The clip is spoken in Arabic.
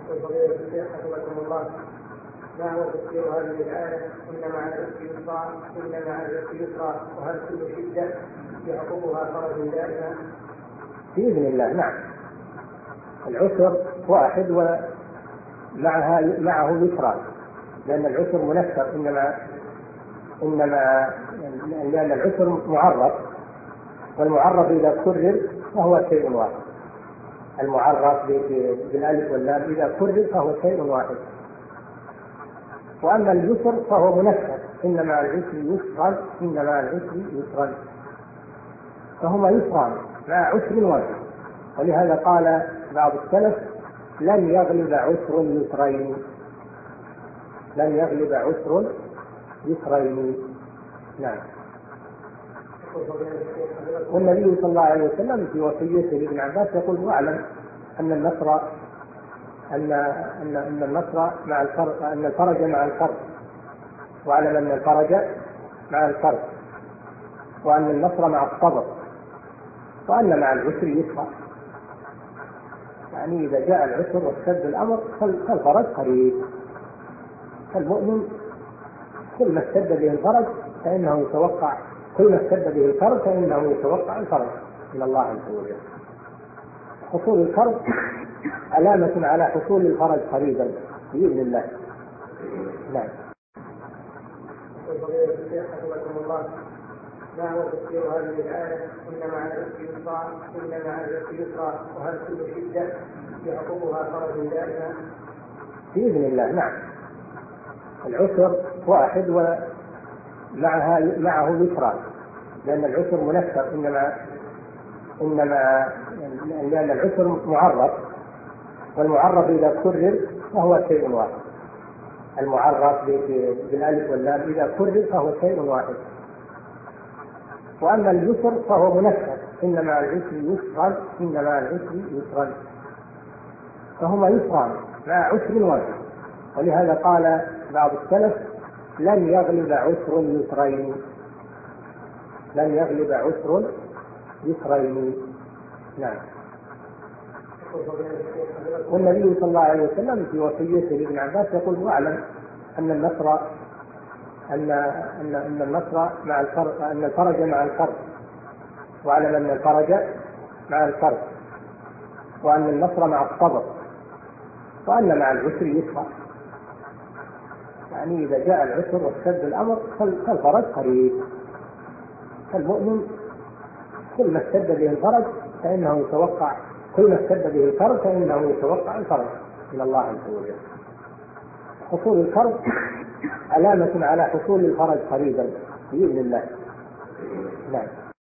فضيلة الشيخ حفظكم الله، ما هو تفسير هذه الآية إن مع العسر يسرا إن مع العسر يسرا وهل كل شدة يعقبها فرج دائما؟ بإذن الله. نعم، العسر واحد ومعه يسرا، لأن العسر منكر، إنما لأن العسر معرف، والمعرف إذا كرر فهو شيء واحد. المعرف بالألف واللام إذا كرر فهو شيء واحد. وأما اليسر فهو منكر، إن مع العسر يسرا إن مع العسر يسرا، فهما يسران مع عسر واحد. ولهذا قال بعض السلف لن يغلب عسر يسرين، لن يغلب عسر يسرين. نعم. والنبي صلى الله عليه وسلم في وصيته لابن عباس يقول واعلم أن النصر أن النصر مع الفرج، أن الفرج مع الفرج، واعلم أن الفرج مع الفرج، وأن النصر مع الصبر، وأن مع العسر يسرا. يعني إذا جاء العسر واشتد الأمر فالفرج قريب. فالمؤمن كل ما اشتد به الفرج فإنه يتوقع، كل ما اشتد به الفرج فإنه يتوقع الفرج من الله عز وجل. حصول الفرج علامة على حصول الفرج قريبا بإذن الله. نعم. فضيلة الشيخ حفظكم الله، ما هو تفسير هذه الآية إن مع العسر يسرا إن مع العسر يسرا وهل كل شدة يعقبها فرج دائما؟ بإذن الله. نعم، العسر واحد ومعه يسرا، لأن العسر منكر، إنما لأن العسر معرف، والمعرف إذا كرر فهو شيء واحد. المعرف بالألف واللام إذا كرر فهو شيء واحد. وأما اليسر فهو منكر، إن مع العسر يسرا إن مع العسر يسرا، فهما يسران مع عسر واحد. ولهذا قال بعض السلف لن يغلب عسر يسرين، لن يغلب عسر يسرين. نعم. والنبي صلى الله عليه وسلم في وصيته لابن عباس يقول واعلم أن النصر أن النصر مع الفرج، أن الفرج مع الفرج، واعلم أن الفرج مع الفرج، وأن النصر مع الصبر، وأن مع العسر يسرا. يعني إذا جاء العسر واشتد الأمر فالفرج قريب. فالمؤمن كل ما اشتد به الفرج فإنه يتوقع، كل ما اشتد به الفرج فإنه يتوقع الفرج من الله عز وجل. حصول الفرج علامة على حصول الفرج قريبا بإذن الله. نعم.